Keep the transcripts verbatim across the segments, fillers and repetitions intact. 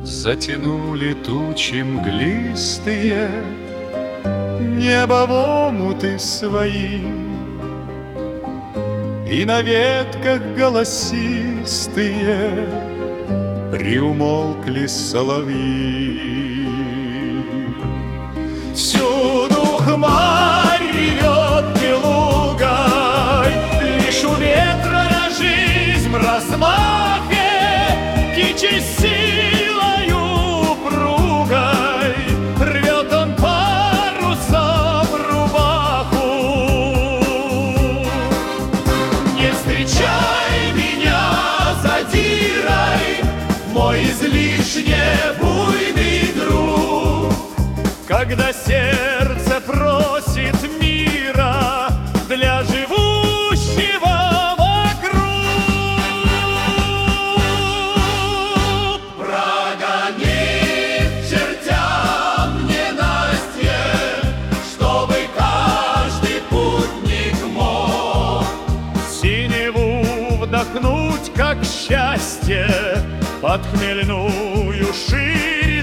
Затянули тучи мглистые небо в омуты свои, и на ветках голосистые приумолкли соловьи. Всюду хмарь ревет белугой, лишь у ветра жизнь в размахе, кичи силою упругой, рвет он парусом рубаху. Не встречай меня задирой, мой излишне буйный друг, когда сердце просит мира для живущего вокруг. Прогони к чертям ненастье, чтобы каждый путник мог синеву вдохнуть, как счастье, под хмельную ширь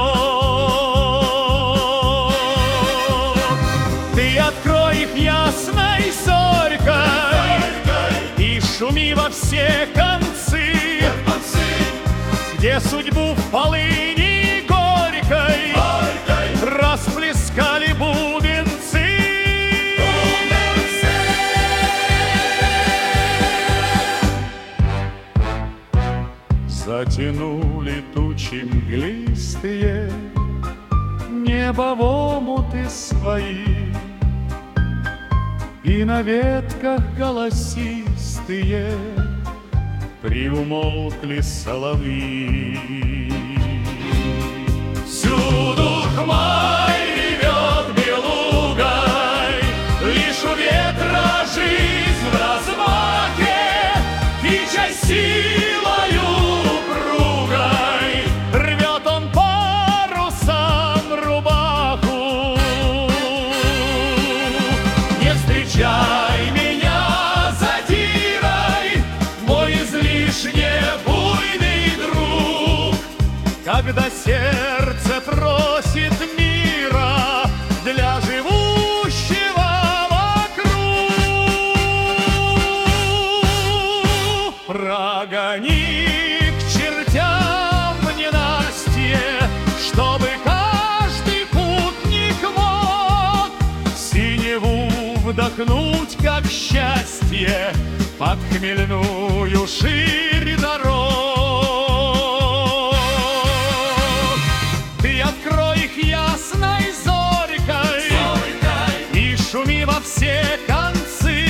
дорог. Ты открой их ясной зорькой и шуми во все концы, где судьбу в полыни горькой расплескали бубенцы. Затянули тучи мглистые небо в омуты свои, и на ветках голосистые приумолкли соловьи. Всюду хмарь ревет белугой, лишь у ветра жизнь в размахе, кича силою упругой, рвет он парусом рубаху. Не встречай меня задирой, мой излишне буйный друг, когда сердце просит мира для живущего вокруг. Прогони к чертям ненастье, чтобы каждый путник мог синеву вдохнуть, как счастье, под хмельную ширь дорог. Ты открой их ясной зорькой и шуми во все концы,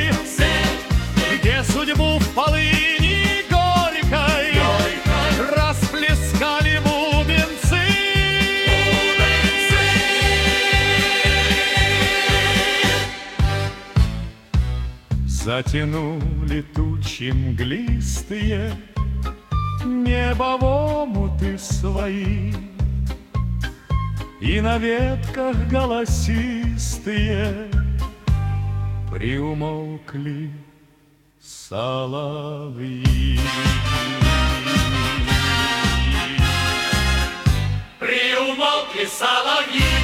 где судьбу в полыни горькой расплескали бубенцы. Затянули тучи мглистые небо в омуты свои, и на ветках голосистые приумолкли соловьи. Приумолкли соловьи.